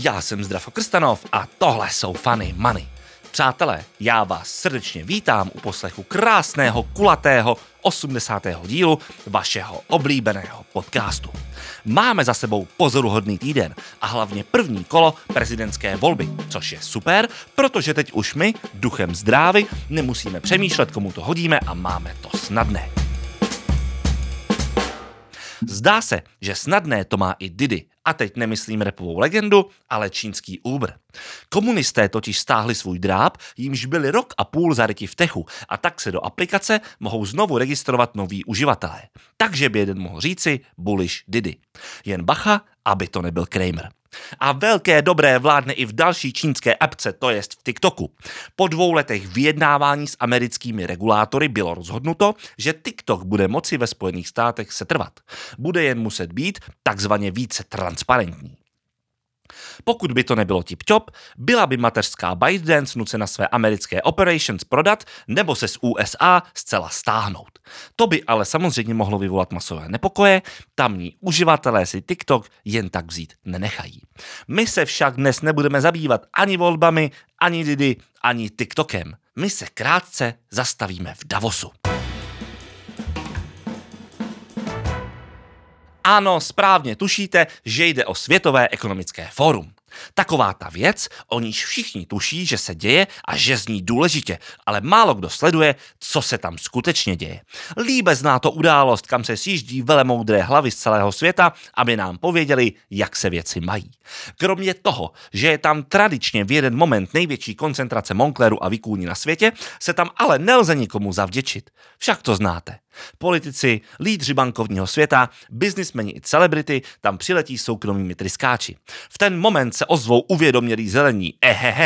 Já jsem Zdravko Krstanov a tohle jsou Funny Money. Přátelé, já vás srdečně vítám u poslechu krásného, kulatého 80. dílu vašeho oblíbeného podcastu. Máme za sebou pozoruhodný týden a hlavně první kolo prezidentské volby, což je super, protože teď už my, duchem zdrávy, nemusíme přemýšlet, komu to hodíme a máme to snadné. Zdá se, že snadné to má i Didi. A teď nemyslím rapovou legendu, ale čínský Uber. Komunisté totiž stáhli svůj dráb, jímž byli rok a půl zaryti v techu a tak se do aplikace mohou znovu registrovat noví uživatelé. Takže by jeden mohl říci bullish Didi. Jen bacha, aby to nebyl Kramer. A velké dobré vládne i v další čínské apce, to jest v TikToku. Po 2 letech vyjednávání s americkými regulátory bylo rozhodnuto, že TikTok bude moci ve Spojených státech setrvat. Bude jen muset být takzvaně více transparentní. Pokud by to nebylo tip-top, byla by mateřská ByteDance nucena své americké operations prodat nebo se z USA zcela stáhnout. To by ale samozřejmě mohlo vyvolat masové nepokoje, tamní uživatelé si TikTok jen tak vzít nenechají. My se však dnes nebudeme zabývat ani volbami, ani Didi, ani TikTokem. My se krátce zastavíme v Davosu. Ano, správně tušíte, že jde o Světové ekonomické fórum. Taková ta věc, o níž všichni tuší, že se děje a že zní důležitě, ale málo kdo sleduje, co se tam skutečně děje. Líbezná to událost, kam se sjíždí velemoudré hlavy z celého světa, aby nám pověděli, jak se věci mají. Kromě toho, že je tam tradičně v jeden moment největší koncentrace monklerů a vikůní na světě, se tam ale nelze nikomu zavděčit. Však to znáte. Politici, lídři bankovního světa, biznismeni i celebrity tam přiletí soukromými tryskáči. V ten moment se ozvou uvědomělí zelení.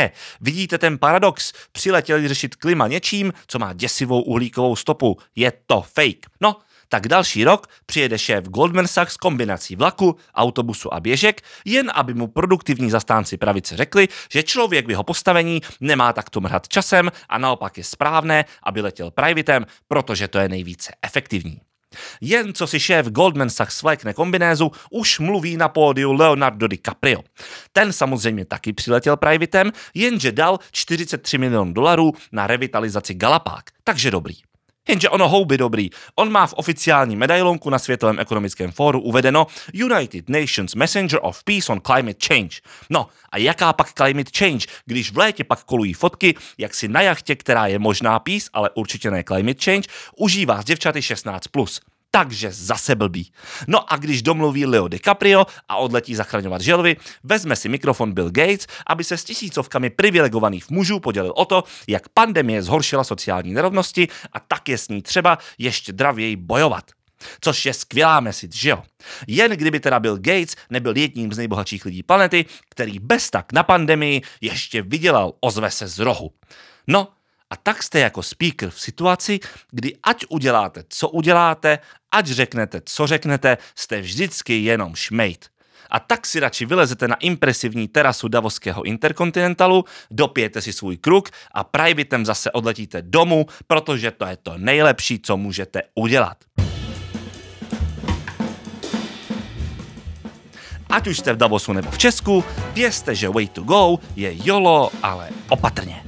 Vidíte ten paradox? Přiletěli řešit klima něčím, co má děsivou uhlíkovou stopu. Je to fake. No, tak další rok přijede šéf Goldman Sachs kombinací vlaku, autobusu a běžek, jen aby mu produktivní zastánci pravice řekli, že člověk v jeho postavení nemá takto mrhat časem a naopak je správné, aby letěl privatem, protože to je nejvíce efektivní. Jen co si šéf Goldman Sachs svlékne kombinézu, už mluví na pódiu Leonardo DiCaprio. Ten samozřejmě taky přiletěl privatem, jenže dal $43 milionů na revitalizaci Galapág, takže dobrý. Jenže ono houby dobrý. On má v oficiální medailonku na Světovém ekonomickém fóru uvedeno United Nations Messenger of Peace on Climate Change. No a jaká pak climate change, když v létě pak kolují fotky, jak si na jachtě, která je možná peace, ale určitě ne climate change, užívá s děvčaty 16+. Takže zase blbý. No a když domluví Leo DiCaprio a odletí zachraňovat želvy, vezme si mikrofon Bill Gates, aby se s tisícovkami privilegovaných mužů podělil o to, jak pandemie zhoršila sociální nerovnosti a tak je s ní třeba ještě dravěji bojovat. Což je skvělá message, že jo? Jen kdyby teda Bill Gates nebyl jedním z nejbohatších lidí planety, který bez tak na pandemii ještě vydělal, ozve se z rohu. No, a tak jste jako speaker v situaci, kdy ať uděláte, co uděláte, ať řeknete, co řeknete, jste vždycky jenom šmejt. A tak si radši vylezete na impresivní terasu Davoského Interkontinentalu, dopijete si svůj kruk a privatem zase odletíte domů, protože to je to nejlepší, co můžete udělat. Ať už jste v Davosu nebo v Česku, vězte, že way to go je YOLO, ale opatrně.